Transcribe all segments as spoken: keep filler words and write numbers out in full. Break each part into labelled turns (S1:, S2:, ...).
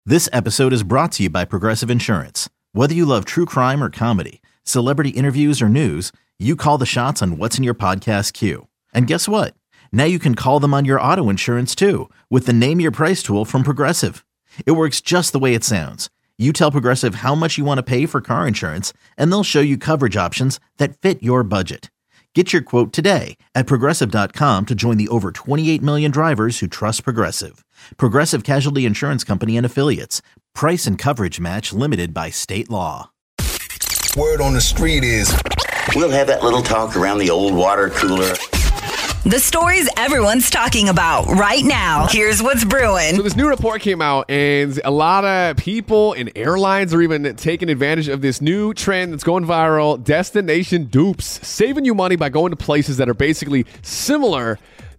S1: This episode is brought to you by Progressive Insurance. Whether you love true crime or comedy, celebrity interviews or news, you call the shots on what's in your podcast queue. And guess what? Now you can call them on your auto insurance too with the Name Your Price tool from Progressive. It works just the way it sounds. You tell Progressive how much you want to pay for car insurance, and they'll show you coverage options that fit your budget. Get your quote today at Progressive dot com to join the over twenty-eight million drivers who trust Progressive. Progressive Casualty Insurance Company and Affiliates. Price and coverage match limited by state law.
S2: Word on the street is
S3: we'll have that little talk around the old water cooler.
S4: The stories everyone's talking about right now. Here's what's brewing.
S5: So this new report came out, and a lot of people and airlines are even taking advantage of this new trend that's going viral, destination dupes, saving you money by going to places that are basically similar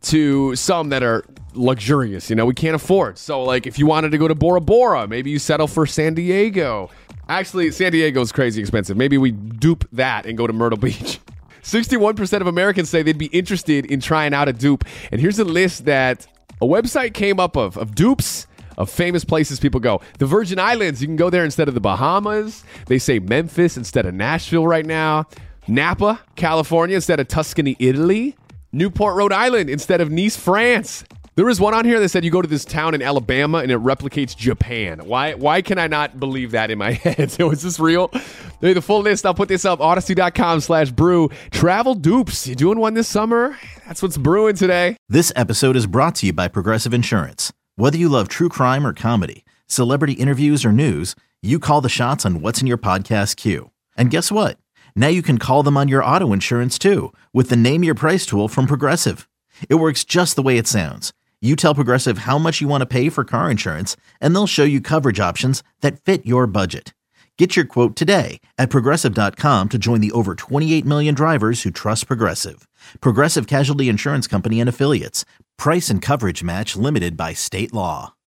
S5: to some that are luxurious, you know, we can't afford. So, like, if you wanted to go to Bora Bora, maybe you settle for San Diego. Actually, San Diego is crazy expensive. Maybe we dupe that and go to Myrtle Beach. sixty-one percent of Americans say they'd be interested in trying out a dupe. And here's a list that a website came up of, of dupes of famous places people go. The Virgin Islands, you can go there instead of the Bahamas. They say Memphis instead of Nashville right now. Napa, California instead of Tuscany, Italy. Newport, Rhode Island instead of Nice, France. There was one on here that said you go to this town in Alabama and it replicates Japan. Why Why can I not believe that in my head? So is this real? Hey, the full list, I'll put this up, odyssey.com slash brew. Travel dupes. You doing one this summer? That's what's brewing today.
S1: This episode is brought to you by Progressive Insurance. Whether you love true crime or comedy, celebrity interviews or news, you call the shots on what's in your podcast queue. And guess what? Now you can call them on your auto insurance too with the Name Your Price tool from Progressive. It works just the way it sounds. You tell Progressive how much you want to pay for car insurance, and they'll show you coverage options that fit your budget. Get your quote today at Progressive dot com to join the over twenty-eight million drivers who trust Progressive. Progressive Casualty Insurance Company and Affiliates. Price and coverage match limited by state law.